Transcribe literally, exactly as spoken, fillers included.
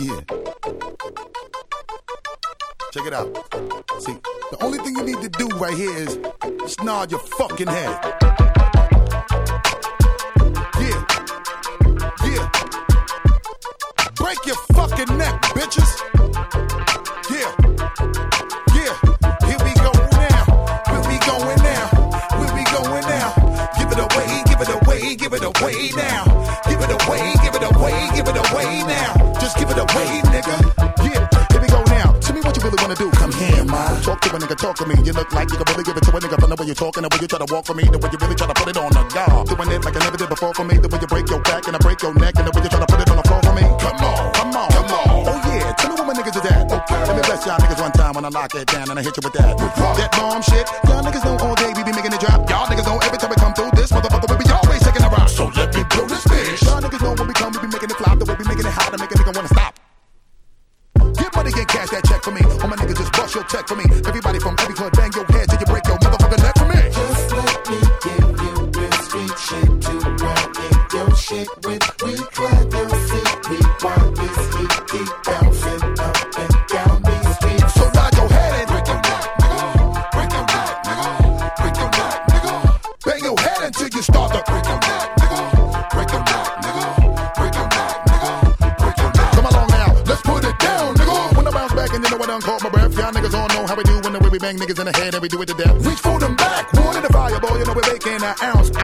Yeah. Check it out. See, the only thing you need to do right here is just nod your fucking head. Yeah. Yeah. Break your fucking neck, bitches. Yeah. Yeah. Here we go now. Where we going now? Where we going now? Give it away, give it away, give it away now. Give it away, give it away, give it away now. Just give it away, nigga. Yeah. Here we go now. Tell me what you really wanna do. Come here, ma. Talk to a nigga, talk to me. You look like you can really give it to a nigga from the way you're talking, the way you try to walk for me, the way you really try to put it on the guard. Doing it like I never did before for me, the way you break your back and I break your neck, and the way you try to put it on the floor for me. Come on, come on, come on. Oh yeah, tell me what my niggas is at. Okay. Let me bless y'all niggas one time when I lock it down and I hit you with that. That bomb shit. Y'all niggas know all day we be making it drop. Y'all niggas know every time we come through this motherfucker we be always taking a rock. So let me blow this bitch. Y'all niggas know when we come we be making it flop, the way we making it hot to make a nigga wanna stop. Get money and cash that check for me. All my niggas just bust your check for me. Everybody from every club bang your head till you break your motherfucking neck for me. Just let me give you real street shit to run in your shit with. We clap your seat. We want this heat keep bouncing up and down these streets. So nod your head and break your neck, nigga. Break your neck, nigga. Break your neck, nigga. Bang your head until you start to break your neck, nigga. Break your neck, nigga. Break your neck, nigga. Break your neck. Come along now, let's put it down, nigga. When I bounce back and you know I done caught my breath. Y'all niggas all know how we do when the way we bang niggas in the head and we do it to death. Reach for them back, one in the fire, boy, you know we're making an ounce.